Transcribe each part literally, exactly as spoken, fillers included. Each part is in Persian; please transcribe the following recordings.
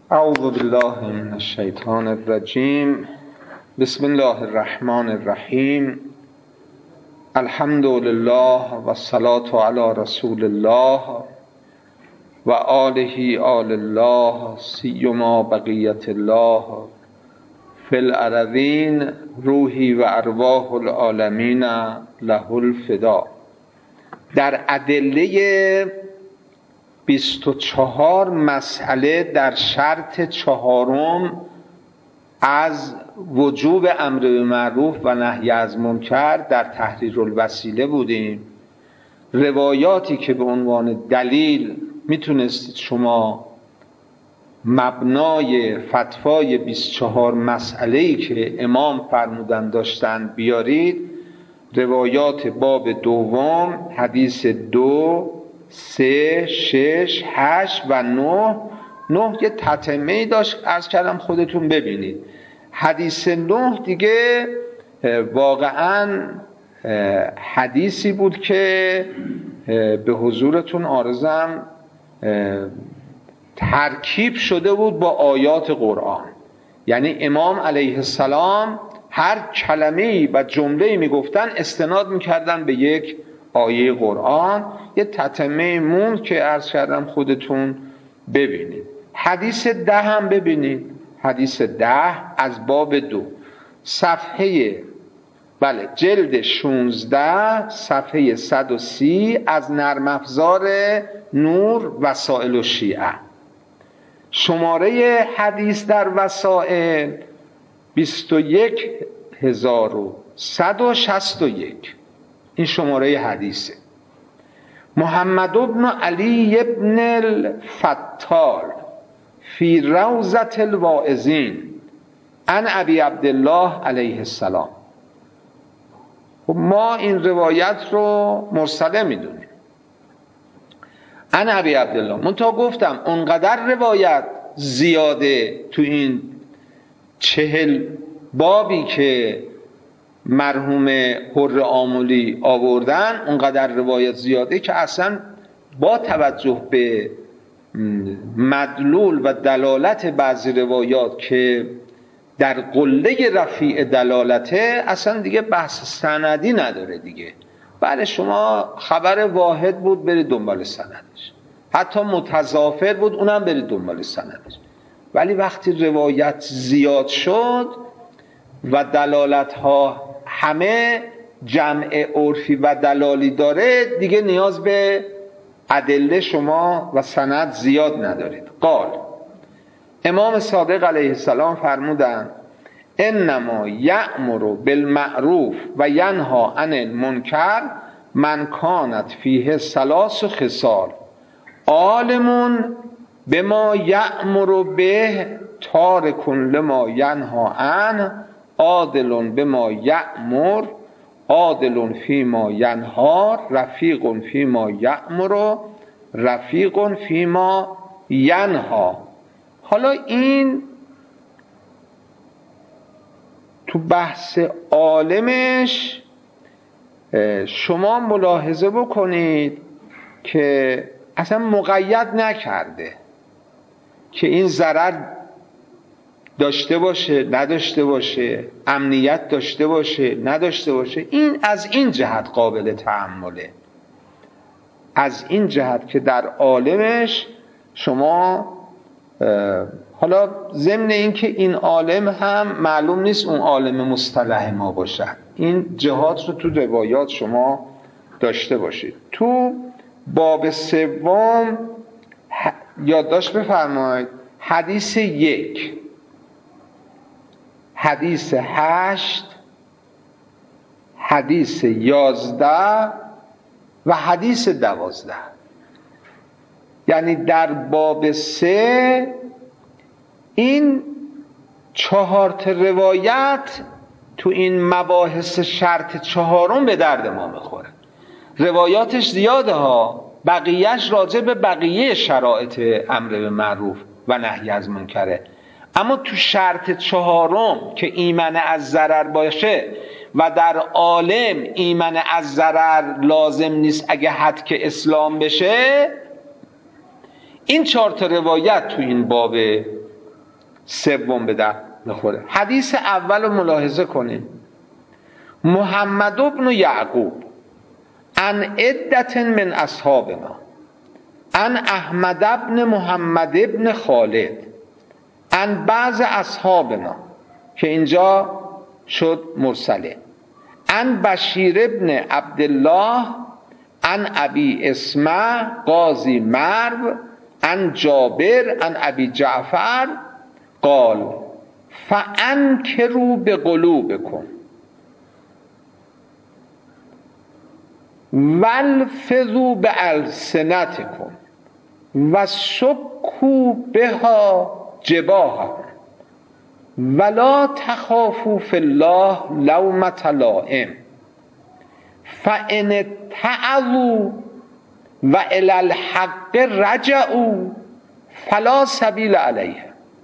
اعوذ بالله من الشیطان الرجیم. بسم الله الرحمن الرحیم. الحمد لله و الصلاة علی رسول الله و آله آل الله سیما بقیت الله فی الارضین روحی و ارواح العالمین له الفدا. در ادله بیست و چهار مسئله در شرط چهارم از وجوب امر بالمعروف و نهی از منکر در تحریر الوسیله بودیم. روایاتی که به عنوان دلیل میتونستید شما مبنای فتوای بیست و چهار مسئله‌ای که امام فرمودن داشتن بیارید، روایات باب دوم، حدیث دو، سه، شش، هشت و نه. نه یه تتمه‌ای داشت، عرض کردم خودتون ببینید. حدیث نه دیگه واقعا حدیثی بود که به حضورتون عارضم ترکیب شده بود با آیات قرآن. یعنی امام علیه السلام هر کلمه‌ای و جمله‌ای میگفتن استناد میکردن به یک آیه قرآن. یه تتمه مون که عرض کردم خودتون ببینید. حدیث ده هم ببینید. حدیث ده از باب دو، صفحه بله جلد شانزده، صفحه صد و سی، از نرم افزار نور وسائل و شیعه. شماره حدیث در وسائل بیست و یک هزار و صد و شصت و یک. این شماره حدیثه. محمد ابن علی ابن الفتال فی روضة الواعظین عن ابی عبدالله علیه السلام. ما این روایت رو مرسله میدونیم، عن ابی عبدالله. منتها گفتم اونقدر روایت زیاده تو این چهل بابی که مرحوم حر آملی آوردن، اونقدر روایت زیاده که اصلا با توجه به مدلول و دلالت بعضی روایات که در قله رفیع دلالته، اصلا دیگه بحث سندی نداره دیگه. بله شما خبر واحد بود برید دنبال سندش، حتی متضافر بود اونم برید دنبال سندش. ولی وقتی روایت زیاد شد و دلالت ها همه جمع عرفی و دلالی داره، دیگه نیاز به ادله شما و سند زیاد ندارید. قال، امام صادق علیه السلام فرمودند انما یأمر بالمعروف و ینهی عن المنکر من کانت فیه ثلاث خصال: عالم بما یأمر به، تارک لما ینهی عنه، عادل بما یأمر، عادل فیما ینهی، رفیق فیما یأمر، رفیق فیما ینهی. حالا این تو بحث عالمش شما ملاحظه بکنید که اصلا مقید نکرده که این ضرر داشته باشه نداشته باشه، امنیت داشته باشه نداشته باشه. این از این جهت قابل تأمله، از این جهت که در عالمش شما حالا ضمن این که این عالم هم معلوم نیست اون عالم مصطلح ما باشد، این جهات رو تو روایات شما داشته باشید. تو باب سوم یادداشت بفرمایید حدیث یک، حدیث هشت، حدیث یازده و حدیث دوازده. یعنی در باب سه این چهار تا روایت تو این مباحث شرط چهارم به درد ما میخوره. روایاتش زیاده ها، بقیهش راجع به بقیه شرایط امر به معروف و نهی از منکره. اما تو شرط چهارم که ایمن از ضرر باشه و در عالم ایمن از ضرر لازم نیست اگه حد که اسلام بشه، این چهار تا روایت تو این باب سوم به در بخوره. حدیث اول رو ملاحظه کنید. محمد بن یعقوب عن عدت من اصحابنا عن احمد بن محمد بن خالد عن بعض اصحابنا، که اینجا شد مرسله، عن بشیر بن عبدالله عن ابی اسمع قاضی مرو عن جابر عن ابی جعفر قال فانکروا بقلوبکم والفظوا بألسنتکم و سکوا بها جباهکم ولا تخافوا فی الله لومة لائم فان اتعظوا و الی الحق رجعوا فلا سبیل علیه.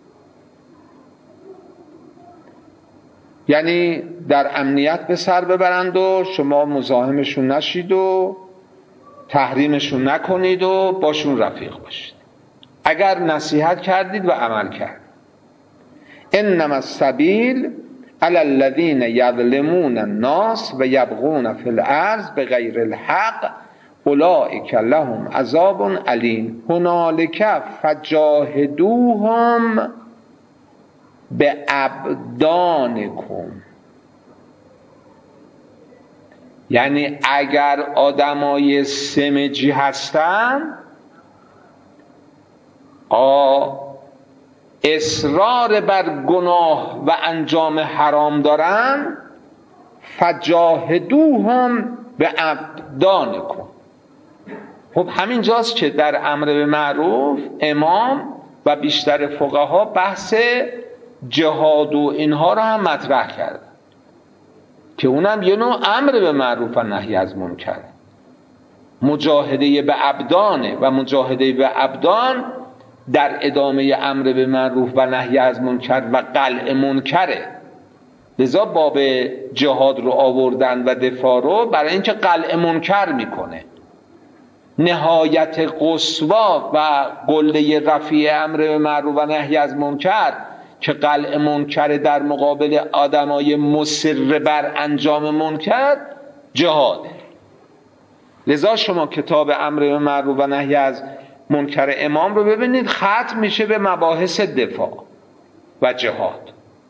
یعنی در امنیت به سر ببرند و شما مزاحمشون نشید و تحریمشون نکنید و باشون رفیق باشید اگر نصیحت کردید و عمل کرد. انما السبیل علی الذین یظلمون الناس و یبغون فی الارض بغیر الحق اولئک لهم عذاب علیم هنالک فجاهدوهم به ابدانکم. یعنی اگر آدمای سمجی هستن، آ اصرار بر گناه و انجام حرام دارن، فجاهدوهم به ابدانکم. خب همین جاست که در امر به معروف امام و بیشتر فقها بحث جهاد و اینها رو هم مطرح کرد که اونم یه نوع امر به معروف و نهی از منکر. مجاهده به ابدانه و مجاهده به ابدان در ادامه امر به معروف و نهی از منکر و قلع منکره. لذا باب جهاد رو آوردن و دفاع رو برای اینکه قلع منکر میکنه. نهایت قصوا و قله رفیع امر به معروف و نهی از منکر که قلع منکر در مقابل آدمای مصر بر انجام منکر جهاده. لذا شما کتاب امر به معروف و نهی از منکر امام رو ببینید، ختم میشه به مباحث دفاع و جهاد.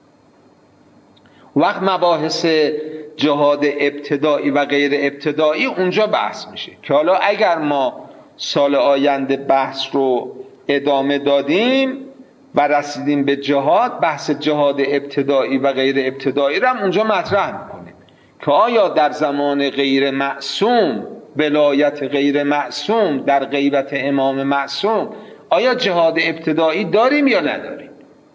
وقت مباحث جهاد ابتدایی و غیر ابتدایی اونجا بحث میشه که حالا اگر ما سال آینده بحث رو ادامه دادیم و رسیدیم به جهاد، بحث جهاد ابتدایی و غیر ابتدایی رو هم اونجا مطرح میکنیم که آیا در زمان غیر معصوم، ولایت غیر معصوم، در غیبت امام معصوم، آیا جهاد ابتدایی داریم یا نداریم؟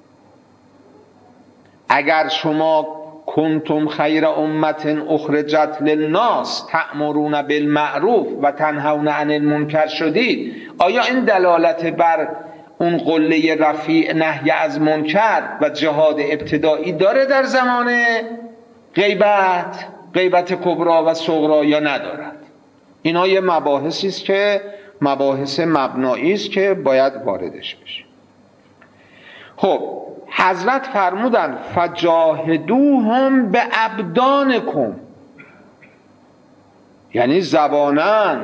اگر شما کنتم خیر امت اخرجت للناس تأمرون بالمعروف و تنهون عن المنکر شدید، آیا این دلالت بر اون قله رفیع نهی از منکر و جهاد ابتدایی داره در زمان غیبت، غیبت کبرا و صغرا، یا ندارد؟ اینا یه مباحثی است که مباحث مبنایی است که باید واردش بشه. خب حضرت فرمودن فجاهدوهم به ابدانکم، یعنی زبانن،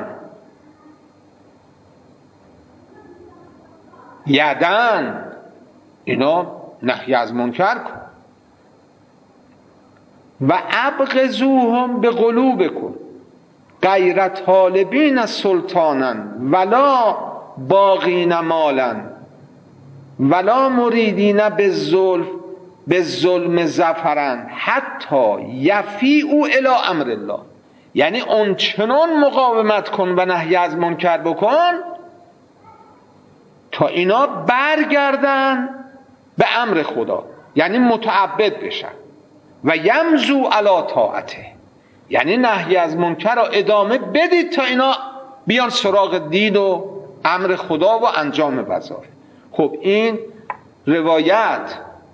یدن، اینا نهی از منکر کن. و ابغضوهم به قلوبکم غیر طالبین سلطانن ولا باغین مالن ولا مریدین بالظلم بالظلم ظفرن حتی یفیئوا الی امر الله. یعنی اون چنان مقاومت کن و نهی از منکر بکن تا اینا برگردن به امر خدا، یعنی متعبد بشن. و یمزو علی طاعته، یعنی نهی از منکر را ادامه بدید تا اینا بیان سراغ دین و امر خدا و انجام وظایف. خب این روایت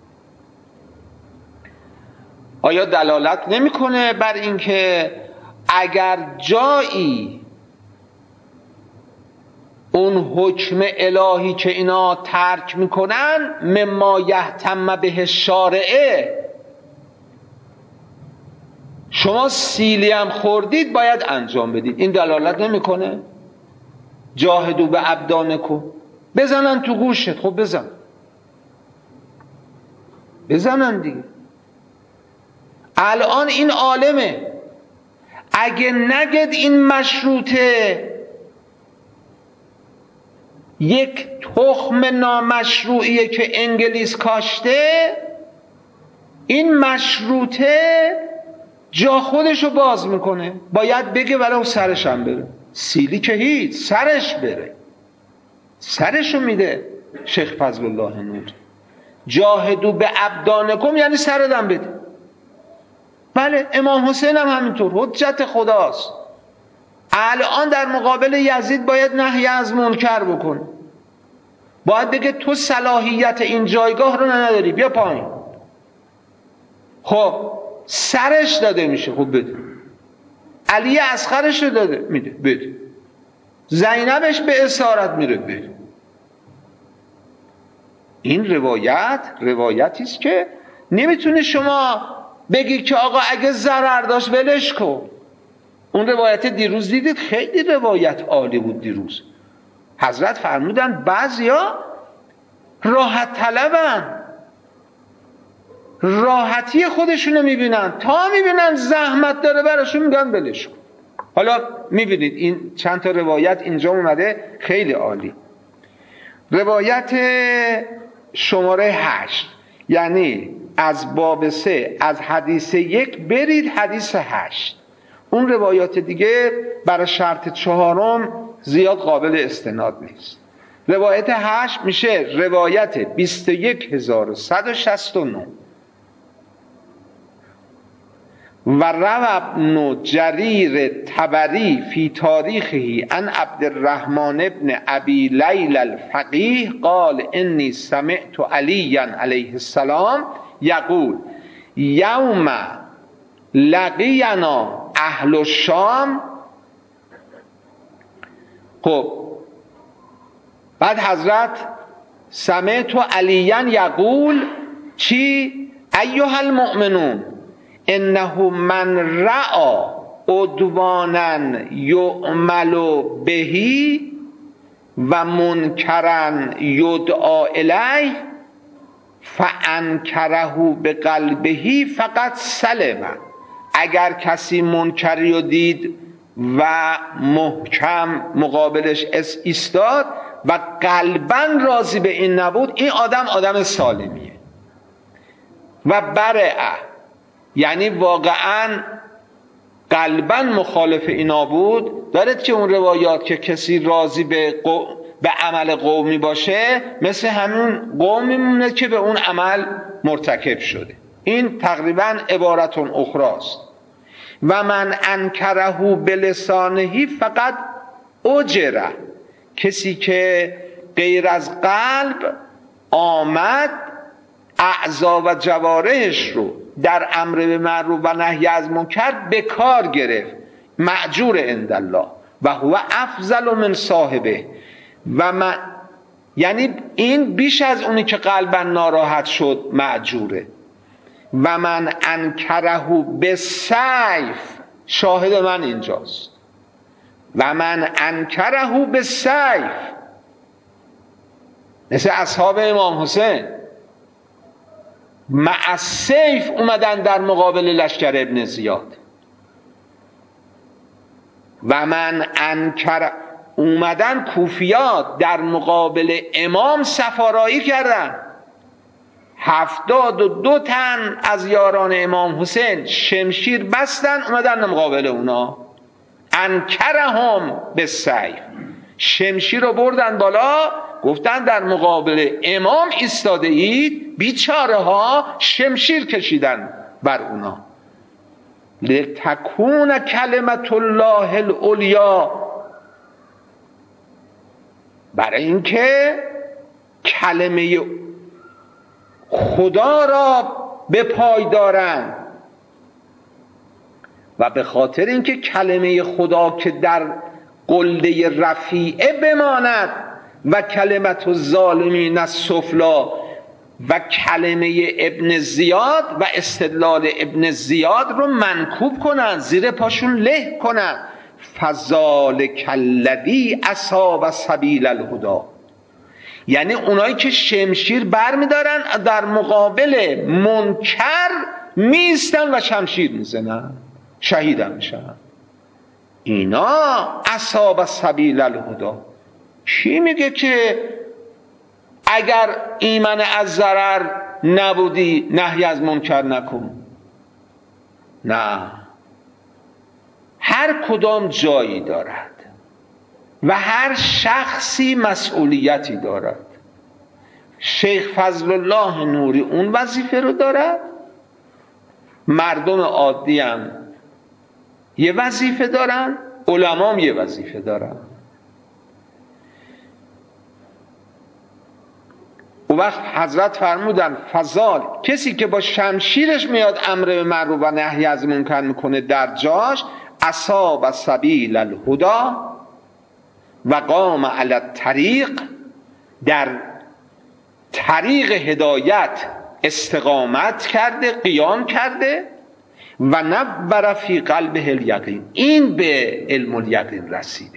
آیا دلالت نمیکنه بر اینکه اگر جایی اون حکم الهی که اینا ترک میکنن مما یهتم به شارعه، شما سیلی هم خوردید باید انجام بدید. این دلالت نمیکنه؟ جاهدوا به ابدانکم، بزنن تو گوشت. خب بزن، بزنن دیگه. الان این عالمه، اگه نگید این مشروطه یک تخم نامشروعیه که انگلیس کاشته، این مشروطه جا خودشو باز میکنه. باید بگه ولو سرش هم بره. سیلی که هیچ، سرش بره، سرشو میده شیخ فضل الله نور. جاهدوا به ابدانکم یعنی سردم بده. بله امام حسین هم همینطور، حجت خداست. الان در مقابل یزید باید نهی از منکر بکنه، باید بگه تو صلاحیت این جایگاه رو نداری، بیا پایین. خب سرش داده میشه، خب بده. علی اصغرش رو داده میده، بده. زینبش به اسارت میره، بده. این روایت روایتی است که نمیتونه شما بگی که آقا اگه ضرر داشت ولش کن. اون روایت دیروز دیدید، خیلی روایت عالی بود. دیروز حضرت فرمودن بعضیا راحت طلبن، راحتی خودشونو میبینن، تا میبینن زحمت داره براشون میگن ولش کن. حالا میبینید این چند تا روایت اینجا اومده خیلی عالی. روایت شماره هشت، یعنی از باب سه از حدیث یک برید حدیث هشت. اون روایات دیگه برای شرط چهارم زیاد قابل استناد نیست. روایت هشت میشه روایت بیست و یک هزار و صد و شصت و نه. و روى ابن جریر طبری فی تاریخه عن عبد الرحمن ابن ابی لیل الفقیه قال انی سمعت علی علیه السلام یقول یوم لقینا اهل الشام. خب بعد حضرت سمعت علی یقول چی؟ ایها المؤمنون انه من رأى عدوانا یعمل بهی و منکرا یدعا الیه فانکره به قلبه فقط سلم. اگر کسی منکری رو دید و محکم مقابلش ایستاد و قلباً راضی به این نبود، این آدم آدم سالمیه. و برعه یعنی واقعاً قلباً مخالف اینا بود. دارد که اون روایات که کسی راضی به, قو... به عمل قومی باشه مثل همون قومی مونه که به اون عمل مرتکب شده. این تقریباً عبارت اخراست. و من انکره بلسانهی فقط اجره. کسی که غیر از قلب آمد اعضا و جوارحش رو در امر به معروف و نهی از منکر به کار گرفت، مأجور عند الله و هو افضل من صاحبه. و من یعنی این بیش از اونی که قلبا ناراحت شد مأجوره. و من انکره به سیف، شاهد من اینجاست. و من انکره به سیف، مثل اصحاب امام حسین مع السیف اومدن در مقابل لشکر ابن زیاد. و من انکر اومدن کوفیات در مقابل امام سفارایی کردن. هفتاد و دو تن از یاران امام حسین شمشیر بستن اومدن مقابل اونا. انکرهم بالسیف، شمشیر رو بردن بالا، گفتن در مقابل امام ایستاده اید. بیچاره ها شمشیر کشیدن بر اونا. لتکون کلمت الله العلیا، برای اینکه کلمه خدا را به پای دارن و به خاطر اینکه کلمه خدا که در قله رفیعه بماند و کلمت الظالمین السفلی و کلمه ابن زیاد و استدلال ابن زیاد رو منکوب کنن، زیر پاشون له کنن. فذالک الذی اصاب سبیل الهدی، یعنی اونایی که شمشیر بر میدارن در مقابل منکر میستن و شمشیر میزنن، شهیدم میشن. اینا اصاب سبیل الهدی. کی میگه که اگر ایمن از ضرر نبودی نهی از منکر نکن؟ نه، هر کدام جایی دارد و هر شخصی مسئولیتی دارد. شیخ فضل الله نوری اون وظیفه رو دارد، مردم عادی هم یه وظیفه دارن، علما هم یه وظیفه دارن. اون وقت حضرت فرمودن فضال، کسی که با شمشیرش میاد امر به معروف و نهی از منکر میکنه در جاش، اصاب سبیل الهدی و قام علی الطریق، در طریق هدایت استقامت کرده، قیام کرده. و نبر فی قلبه الیقین، این به علم الیقین رسیده.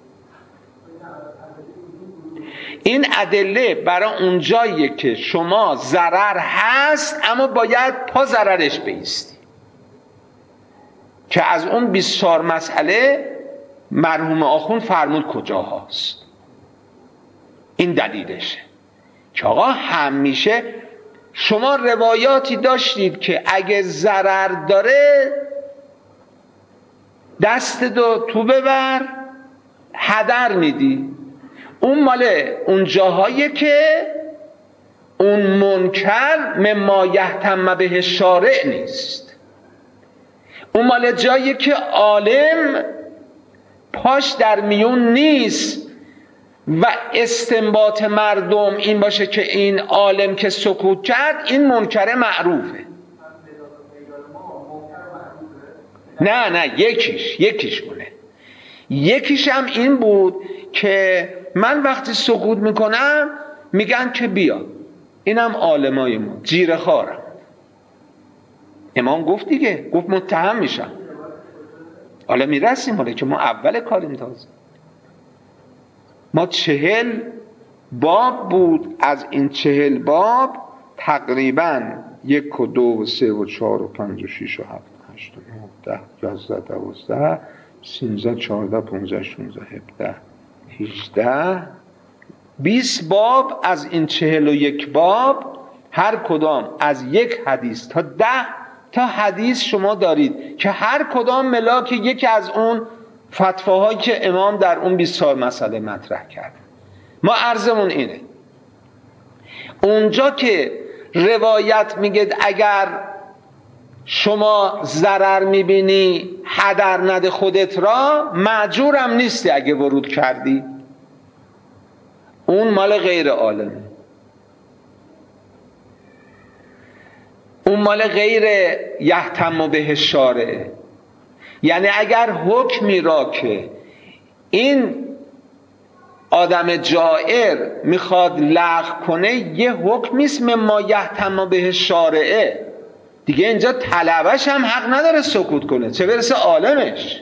این ادله برای اون جاییه که شما ضرر هست اما باید پا ضررش بایستی، که از اون بیست و چهار مسئله مرحوم آخوند فرمود کجا هست. این دلیلشه که آقا همیشه شما روایاتی داشتید که اگه ضرر داره دست دو تو ببر هدر میدی. اون مال اون جاهایی که اون منکر مما یهتم به شارع نیست، اون مال جایی که عالم پاش در میون نیست و استنباط مردم این باشه که این عالم که سکوت کرد این منکر معروفه. نه نه یکیش یکیش بونه. یکیش هم این بود که من وقتی سکوت میکنم میگن که بیا، اینم عالمای ما جیره خارم. امام گفت دیگه، گفت متهم میشم. حالا میرسیم، حالا که ما اول کاریم تازه. ما چهل باب بود، از این چهل باب تقریبا یک و دو و سه و چهار و پنج و شیش و هفت و هشت و نه ده یازده دوازده سینزده چهارده پونزده شونزده هفده هیجده بیست باب. از این چهل و یک باب هر کدام از یک حدیث تا ده تا حدیث شما دارید که هر کدام ملاک یکی از اون فتواهایی که امام در اون بیست و چهار مسئله مطرح کرد. ما عرضمون اینه، اونجا که روایت میگه اگر شما ضرر میبینی هدر نده خودت را، معجورم نیستی اگه ورود کردی، اون مال غیر عالمه، اون مال غیر یهتم به شارع. یعنی اگر حکمی را که این آدم جائر میخواد لغو کنه یه حکمی است مما یهتم به شارعه، دیگه اینجا طلبش هم حق نداره سکوت کنه، چه برسه عالمش.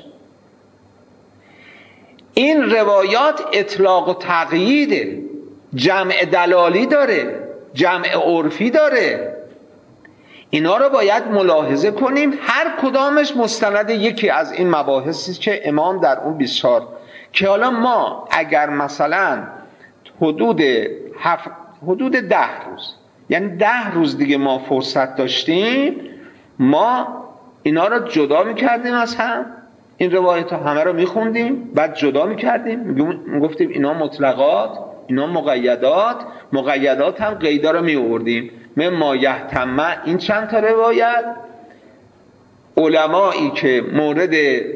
این روایات اطلاق و تقییده، جمع دلالی داره، جمع عرفی داره. اینا رو باید ملاحظه کنیم، هر کدامش مستند یکی از این مباحثی که امام در اون بیست و چهار، که حالا ما اگر مثلا حدود هفت حدود ده روز، یعنی ده روز دیگه ما فرصت داشتیم، ما اینا رو جدا میکردیم از هم، این روایت ها همه رو میخوندیم، بعد جدا میکردیم، میگفتیم اینا مطلقات، اینا مقیدات، مقیدات هم قیدا رو میوردیم. مما یهتم، این چند تا روایت، علمایی که مورد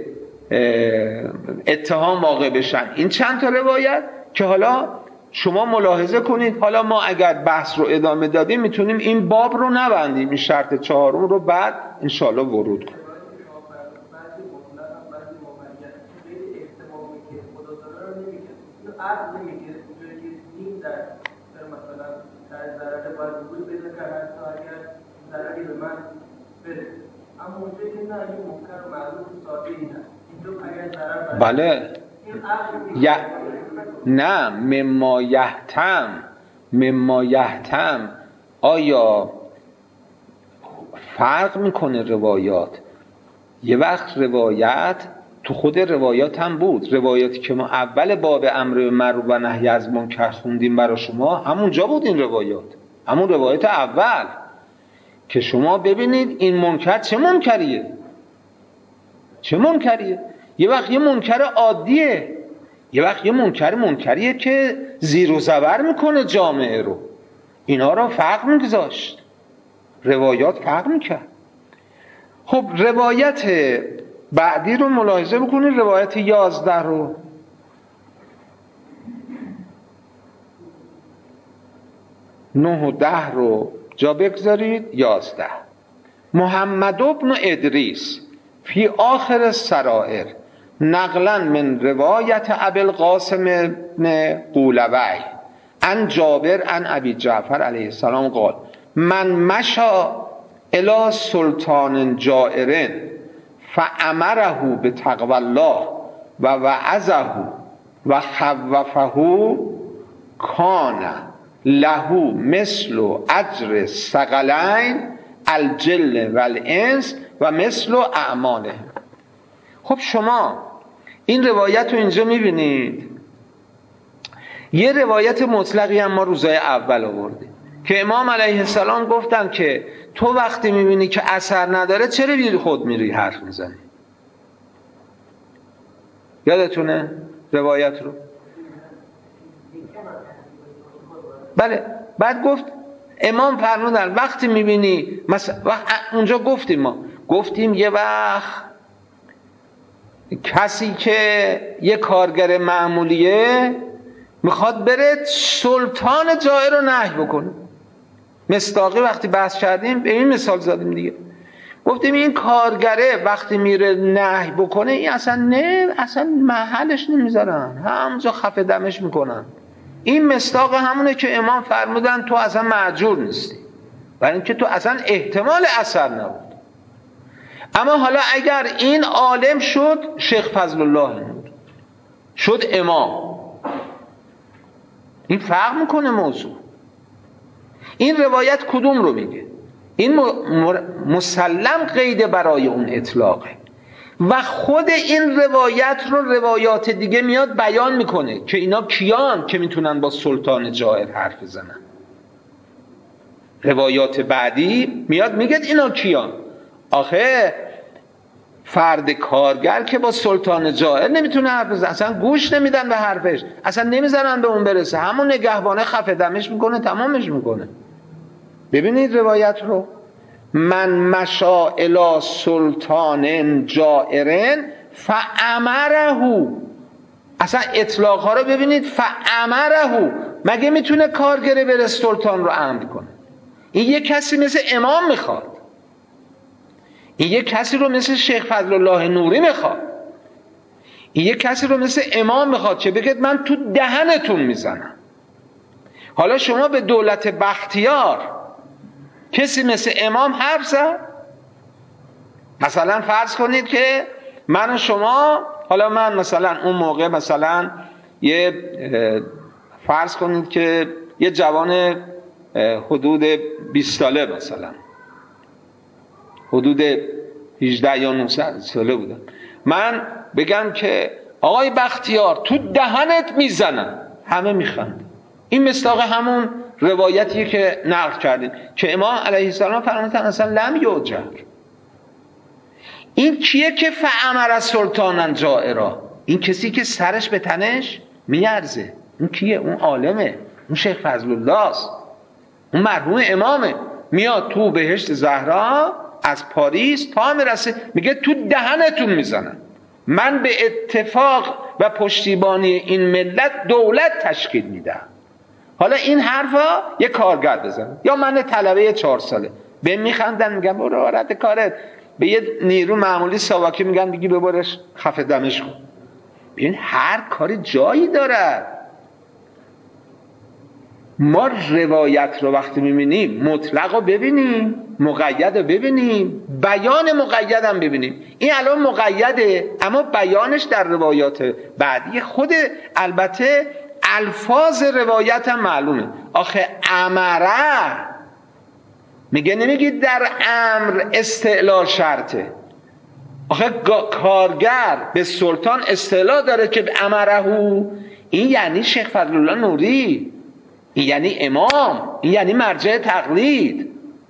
اتهام واقع بشن این چند تا روایت، که حالا شما ملاحظه کنید. حالا ما اگر بحث رو ادامه دادیم میتونیم این باب رو نبندیم، این شرط چهارم رو بعد انشاءالله ورود کنیم. عقل نمیگیره اینجوری که دین در مثلا در ضرر باید وجود پیدا کرد حتی اگر ضرری به من بده، اما اونجا که نه این منکر و معروف ساده ای نه اینجا اگر ضرر بله ی... نه مما یحتم مما یحتم آیا فرق میکنه روایات؟ یه وقت روایت تو خود روایات هم بود، روایاتی که ما اول باب امر معروف و نهی از منکر خوندیم برای شما همونجا بود. این روایات همون روایت اول که شما ببینید این منکر چه منکریه چه منکریه. یه وقت یه منکر عادیه، یه وقت یه منکر منکریه که زیر و زبر میکنه جامعه رو. اینا رو فرق میگذاشت، روایات فرق میکرد. خب روایت بعدی رو ملاحظه بکنید، روایت یازده رو. نه و ده رو جا بگذارید. یازده محمد ابن ادریس فی آخر السرائر نقلا من روایت ابی القاسم ابن قولوی عن جابر عن ابی جعفر علیه السلام قال من مشا الی سلطان جائر فامره بتقوی الله و وعظه و خوفه کان له مثل اجر ثقلین الجن والانس و مثل اعماله. خب شما این روایت رو اینجا میبینید، یه روایت مطلقی هم ما روزای اول آوردیم که امام علیه السلام گفتن که تو وقتی میبینی که اثر نداره چرا بی خود میری حرف میزنی؟ یادتونه روایت رو؟ بله. بعد گفت امام فرمودن وقتی میبینی مثلا وقت اونجا گفتیم ما گفتیم یه وقت کسی که یه کارگر معمولیه میخواد بره سلطان جائر رو نهی بکنه. مصداقی وقتی بحث کردیم به این مثال زدیم دیگه، گفتیم این کارگره وقتی میره نهی بکنه این اصلا نه اصلا محلش نمیذارن، همونجا خفه دمش میکنن. این مصداق همونه که امام فرمودن تو اصلا مأجور نیستی، برای اینکه تو اصلا احتمال اثر نبود. اما حالا اگر این عالم شد شیخ فضل الله نور شد امام، این فرق میکنه موضوع. این روایت کدوم رو میگه؟ این مسلم قید برای اون اطلاقه و خود این روایت رو روایات دیگه میاد بیان میکنه که اینا کیان که میتونن با سلطان جائر حرف بزنن. روایات بعدی میاد میگه اینا کیان. آخه فرد کارگر که با سلطان جائر نمیتونه حرف بزنه، اصلا گوش نمیدن به حرفش، اصلا نمیزنن به اون برسه، همون نگهبانه خفه دمش میکنه تمامش میکنه. ببینید روایت رو، من مشا الی سلطان جائر فامره، اصلا اطلاق ها رو ببینید، فامره، مگه میتونه کارگره بره سلطان رو امر کنه؟ این یه کسی مثل امام میخواد، این یه کسی رو مثل شیخ فضل الله نوری میخواد، این یه کسی رو مثل امام میخواد که بگید من تو دهنتون میزنم. حالا شما به دولت بختیار کسی مثل امام حرف زد؟ مثلا فرض کنید که من و شما، حالا من مثلا اون موقع مثلا یه فرض کنید که یه جوان حدود بیست ساله، مثلا حدود هجده یا نوزده ساله بودم، من بگم که آقای بختیار تو دهنت میزنم، همه میخند. این مصداق همون روایتیه که نقل کردیم که امام علیه السلام فرمودن اصلا لم یوجر. این کیه که فامر سلطانا جائرا؟ این کسی که سرش به تنش میارزه. اون کیه؟ اون عالمه، اون شیخ فضل الله است، اون مرحوم امامه. میاد تو بهشت زهرا از پاریس تا میرسه میگه تو دهنتون میزنن، من به اتفاق و پشتیبانی این ملت دولت تشکیل میدم. حالا این حرفا یه کارگر بزن، یا من طلبه چهار ساله به میخندن میگن برو رد کارت، به یه نیرو معمولی ساواکی میگن بگی ببرش خفه دمش کن. ببین هر کاری جایی داره. ما روایت رو وقتی میبینیم مطلق رو ببینیم، مقید رو ببینیم، بیان مقید هم ببینیم. این الان مقیده اما بیانش در روایات بعدی خود، البته الفاظ روایت هم معلومه. آخه امره میگه، نمیگید در امر استعلا شرطه. آخه کارگر به سلطان استعلا داره که امرهو، این یعنی شیخ فضلالله نوری، این یعنی امام، این یعنی مرجع تقلید.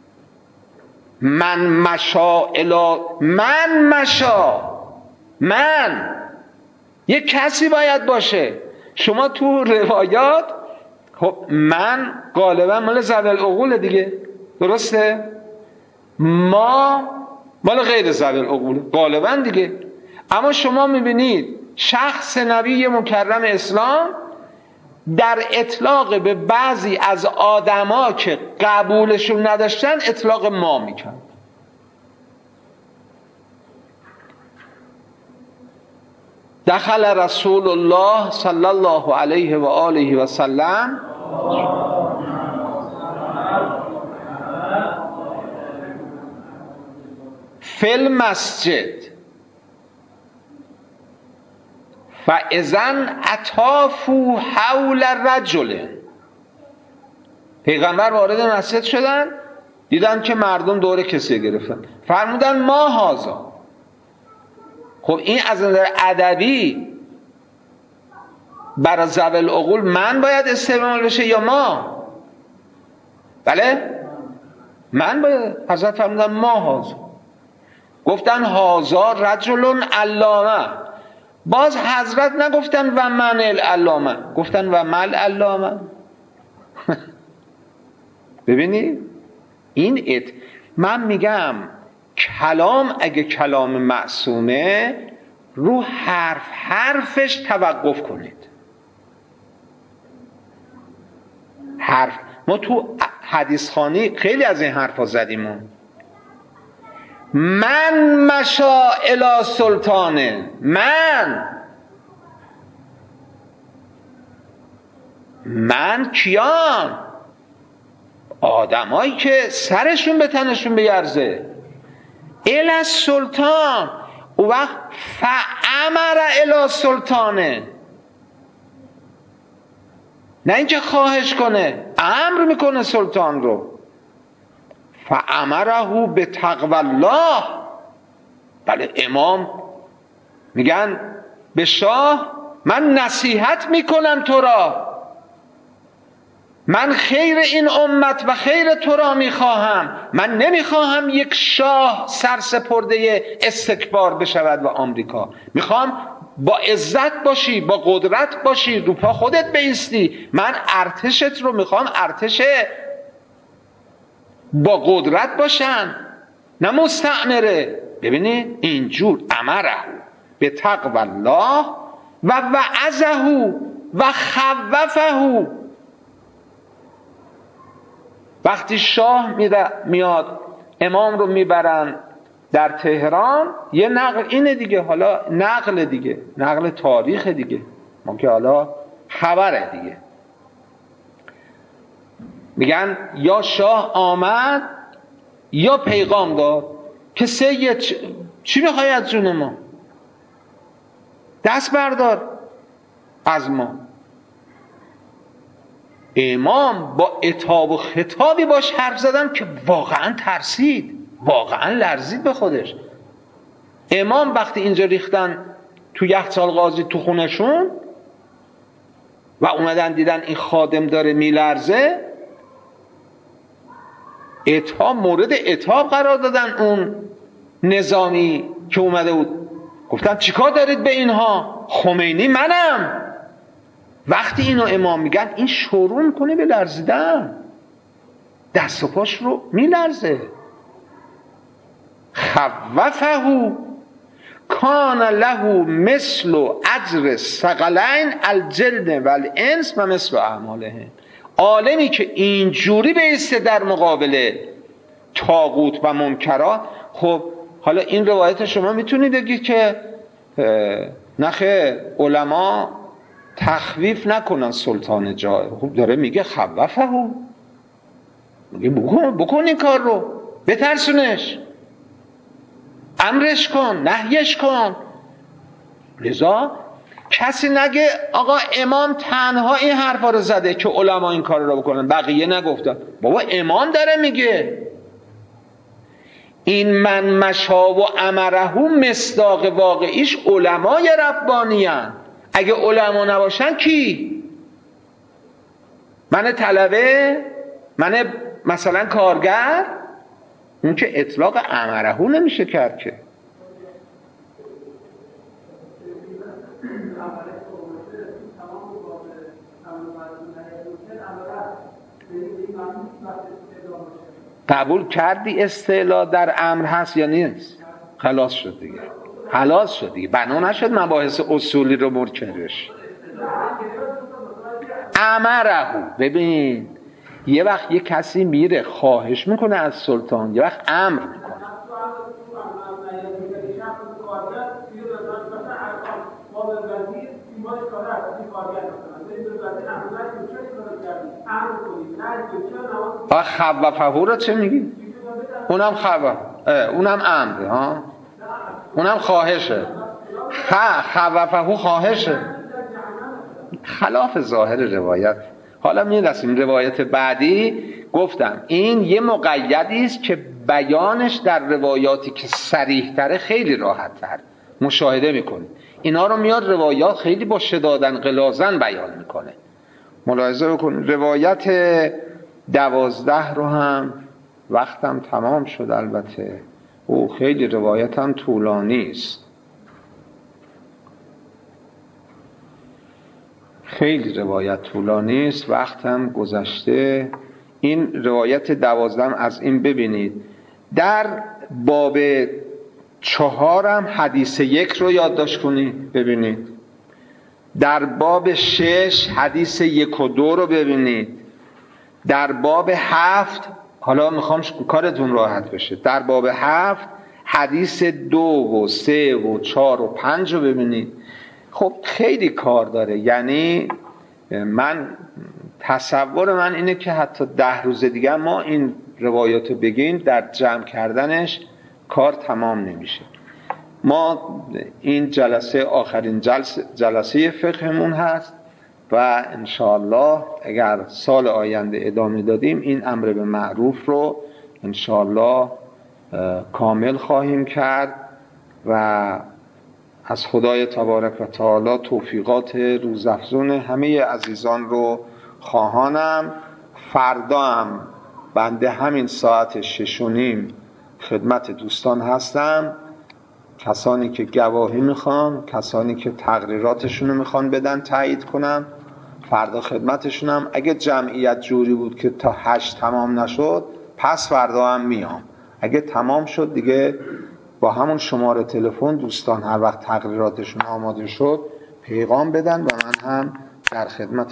من مشا الی من مشا، من یک کسی باید باشه. شما تو روایات خب من غالبا مال ذوی العقول دیگه، درسته؟ ما مال غیر ذوی العقول غالبا دیگه. اما شما میبینید شخص نبی مکرم اسلام در اطلاق به بعضی از آدما که قبولشون نداشتن اطلاق ما میکرد. دخل رسول الله صلی الله علیه و آله و سلم فی المسجد فاذن اطافوا حول رجل. پیغمبر وارد مسجد شدن، دیدن که مردم دور کسی گرفتن، فرمودن ما هذا. خب این از نظر ادبی برای ذوی العقول من باید استعمال بشه یا ما؟ بله من باید. حضرت فرمودن ما هذا، گفتن هذا رجل علامه. باز حضرت نگفتن و من العلامه، گفتن و من العلامه. ببینید این ات... من میگم کلام اگه کلام معصومه رو حرف حرفش توقف کنید. حرف ما تو حدیث خوانی خیلی از این حرفا زدیم. من مشا الی سلطانه، من من کیان؟ آدمایی که سرشون به تنشون بیرزه. الی سلطان، او وقت فامر الی سلطانه، نه اینکه خواهش کنه، امر میکنه سلطان رو. فامره به تقوی الله. بله امام میگن به شاه من نصیحت میکنم تو را، من خیر این امت و خیر تو را میخواهم. من نمیخواهم یک شاه سرسپرده استکبار بشود و آمریکا. میخوام با عزت باشی، با قدرت باشی، رو پا خودت بایستی. من ارتشت رو میخوام ارتش با قدرت باشن، نه مستعمره. ببینید اینجور امره به تقوی الله و وعظه و خوفه. وقتی شاه میاد امام رو میبرن در تهران، یه نقل اینه دیگه، حالا نقل دیگه، نقل تاریخ دیگه، ما که حالا خبره دیگه. میگن یا شاه آمد یا پیغام داد که سید چی میخوای از جون ما؟ دست بردار از ما. امام با عتاب و خطابی باش حرف زدن که واقعا ترسید، واقعا لرزید به خودش. امام وقتی اینجا ریختن تو یخچال قاضی تو خونشون و اومدن دیدن این خادم داره میلرزه، عتاب مورد عتاب قرار دادن. اون نظامی که اومده بود گفتن چیکار دارید به اینها؟ خمینی منم. وقتی اینو امام میگن این شروع میکنه به لرزیدن، دست و پاش رو میلرزه. خوفه کان له مثل اجر ثقلین الجن والانس و مثل اعمالهم. عالمی که اینجوری بیسته در مقابل طاغوت و منکرات. خب حالا این روایت شما میتونید بگید که نخه علما تخویف نکنن سلطان جائر. خوب داره میگه خوفه، میگه بکن بکن این کار رو، بترسونش، امرش کن، نهیش کن. لذا کسی نگه آقا امام تنها این حرفا رو زده که علما این کار رو بکنن، بقیه نگفتن. بابا امام داره میگه این من مشا و امره مصداق واقعیش علمای ربانی هن. اگه علما نباشن کی؟ من طلبه؟ من مثلا کارگر؟ اون که اطلاق امره نمیشه کرد که. قبول کردی استعلا در امر هست یا نیست؟ خلاص شد دیگه، خلاص شد دیگه، بنا نشد مباحث اصولی رو مرکنش. امره، ببین یه وقت یه کسی میره خواهش میکنه از سلطان، یه وقت امر میکنه. و خوفه رو چه میگی؟ اونم خوفه، اونم امره ها، اونم خواهشه. خوفه خواهشه، خلاف ظاهر روایت. حالا میرسیم روایت بعدی. گفتم این یه مقیدی است که بیانش در روایاتی که صریح تره خیلی راحت تر مشاهده میکنه. اینا رو میاد روایات خیلی با شدادن غلاظن بیان میکنه. ملاحظه بکنید. روایت دوازده رو هم وقتم تمام شد البته، او خیلی روایتم طولانی است، خیلی روایت طولانی است، وقتم گذشته. این روایت دوازدهم از این ببینید. در باب چهارم حدیث یک رو یادداشت کنید ببینید. در باب شش حدیث یک و دو رو ببینید. در باب هفت، حالا میخوام کارتون راحت بشه، در باب هفت حدیث دو و سه و چار و پنج رو ببینید. خب خیلی کار داره. یعنی من تصور من اینه که حتی ده روز دیگه ما این روایاتو بگیم، در جمع کردنش کار تمام نمیشه. ما این جلسه آخرین جلسه, جلسه فقهمون هست و انشاءالله اگر سال آینده ادامه دادیم این امر به معروف رو انشاءالله کامل خواهیم کرد و از خدای تبارک و تعالی توفیقات روزافزون همه عزیزان رو خواهانم. فردا هم بنده همین ساعت شش و نیم خدمت دوستان هستم، کسانی که گواهی میخوان، کسانی که تقریراتشون رو میخوان بدن تایید کنم، فردا خدمتشونم. اگه جمعیت جوری بود که تا هشت تمام نشد، پس فردا هم میام. اگه تمام شد دیگه با همون شماره تلفن دوستان هر وقت تقریراتشون آماده شد پیغام بدن و من هم در خدمت